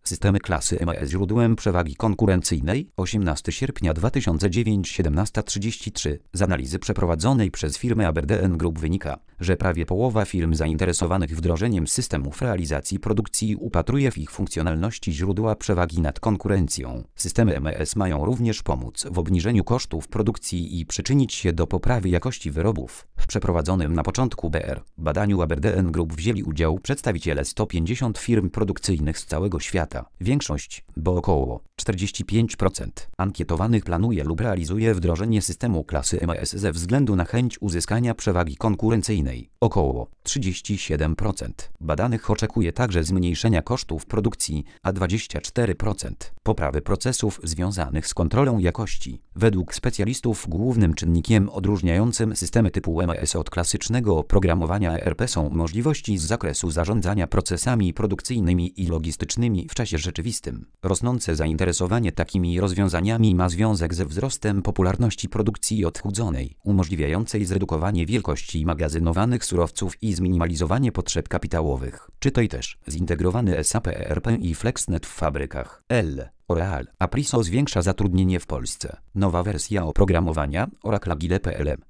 Systemy klasy MES źródłem przewagi konkurencyjnej 18 sierpnia 2009 17:33. Z analizy przeprowadzonej przez firmę Aberdeen Group wynika, że prawie połowa firm zainteresowanych wdrożeniem systemów realizacji produkcji upatruje w ich funkcjonalności źródła przewagi nad konkurencją. Systemy MES mają również pomóc w obniżeniu kosztów produkcji i przyczynić się do poprawy jakości wyrobów. W przeprowadzonym na początku badaniu Aberdeen Group wzięli udział przedstawiciele 150 firm produkcyjnych z całego świata. Większość, bo około 45% ankietowanych planuje lub realizuje wdrożenie systemu klasy MES ze względu na chęć uzyskania przewagi konkurencyjnej. Około 37% badanych oczekuje także zmniejszenia kosztów produkcji, a 24% poprawy procesów związanych z kontrolą jakości. Według specjalistów głównym czynnikiem odróżniającym systemy typu MES od klasycznego oprogramowania ERP są możliwości z zakresu zarządzania procesami produkcyjnymi i logistycznymi w czasie rzeczywistym. Rosnące zainteresowanie takimi rozwiązaniami ma związek ze wzrostem popularności produkcji odchudzonej, umożliwiającej zredukowanie wielkości magazynowanych surowców i zminimalizowanie potrzeb kapitałowych. Czytaj też zintegrowany SAP ERP i FlexNet w fabrykach. L'Oréal. Apriso zwiększa zatrudnienie w Polsce. Nowa wersja oprogramowania Oracle Agile PLM